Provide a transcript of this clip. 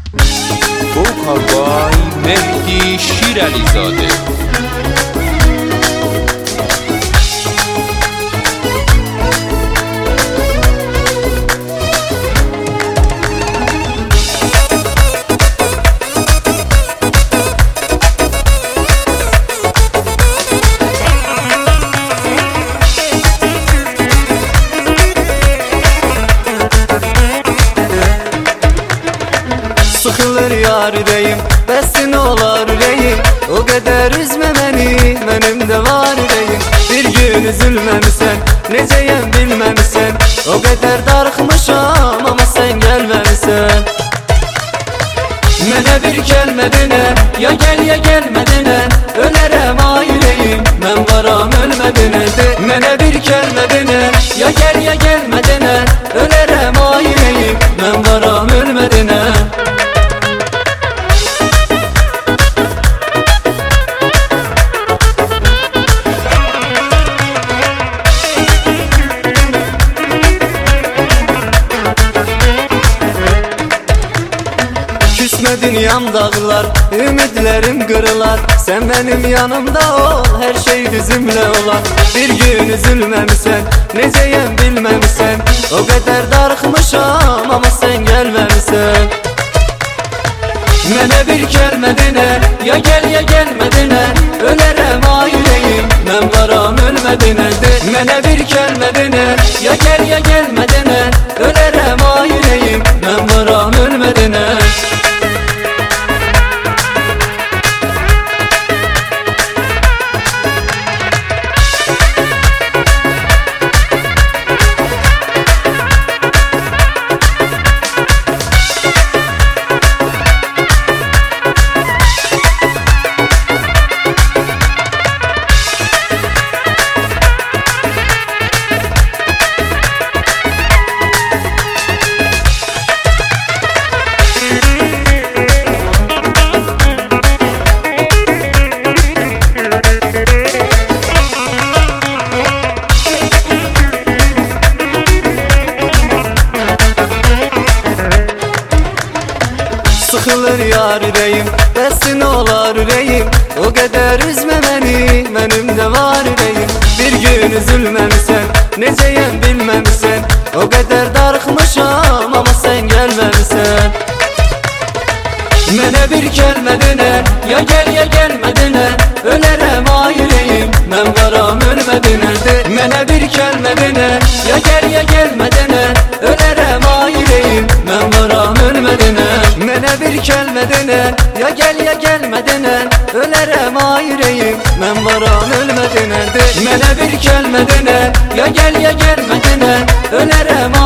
Kavay Mehdi Şiralizade. Sıkılır yar deyim, besin olar deyim. O kadar üzme beni, benim de var deyim. Bir gün üzülmemişsen, neceyem bilmemişsen. O kadar darıkmışam ama sen gelmemişsen. Mene bir gelmedine, ya gel ya gelmedine. Ölerem aileyim, ben varam ölmedine de. Mene bir gelmedine, ya gel ya gelmedine. Ölerem aileyim, ben varam ölmedine. Küsme dünyam dağlar, ümitlerim kırılar. Sen benim yanımda ol, her şey bizimle olan. Bir gün üzülmemişsen, neceyem bilmemişsen. O kadar darıkmışam ama sen gelmemişsen. Mene bir gelmedine, ya gel ya gelmedine. Ölerem aileyim, ben varam ölmedine de. Mene bir gelmedine, ya gel ya gelmedine. Ölerem aileyim, ben varam ölmedine. Sıkılır yar deyim, besin olar deyim. O kadar üzme beni, benim de var deyim. Bir gün üzülmemişsen, neceyem bilmemişsen. O kadar darıkmışam ama sen gelmemişsen. Mene bir gelmedine, ya gel ya gelmedine. Ölerem aileyim, ben varam ölmedine de. Mene bir gelmedine, ya gel ya gelmedine. Ölerem aileyim, ben varam ölmedine. Mene bir gelmedine, ya gel ya gelmedine. Ölerem aileyim, ben varam ölmedine de. Mene bir gelmedine, ya gel ya gelmedine. Ölerem